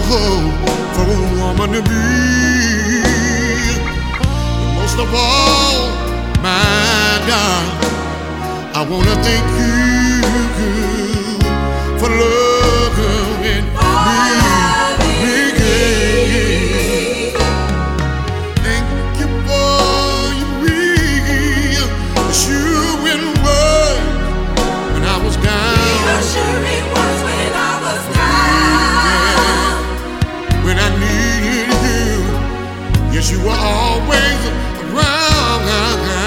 for a woman to be. But most of all, my darling, I wanna thank you for loving me. Thank you for your reassuring words when I was down. Reassuring words when I was down. When I needed you, yes, you were always around.